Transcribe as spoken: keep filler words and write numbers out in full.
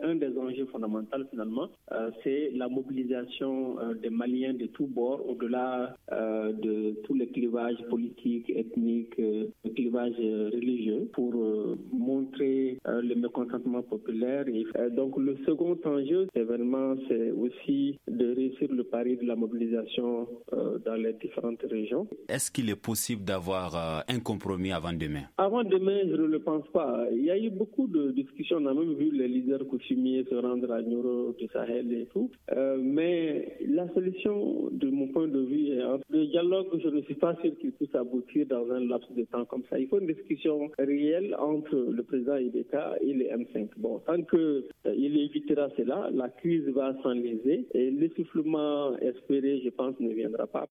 un des enjeux fondamentaux finalement, euh, c'est la mobilisation euh, des Maliens de tous bords, au-delà euh, de tous les clivages politiques, ethniques, euh, les clivages euh, religieux, pour euh, montrer euh, le mécontentement populaire. Et, euh, donc le second enjeu, c'est vraiment c'est aussi de réussir le pari de la mobilisation euh, dans les différentes régions. Est-ce qu'il est possible d'avoir euh, un compromis avant demain? Avant demain, je ne le pense pas. Il y a eu beaucoup de discussions. On a même vu les leaders coutumiers se rendre à Nioro, du Sahel et tout. Euh, mais la solution, de mon point de vue, est entre le dialogue. Je ne suis pas sûr qu'il puisse aboutir dans un laps de temps comme ça. Il faut une discussion réelle entre le président Ibeka et les M cinq. Bon, tant qu'il euh, évitera cela, la crise va s'enliser et l'essoufflement espéré, je pense, ne viendra pas.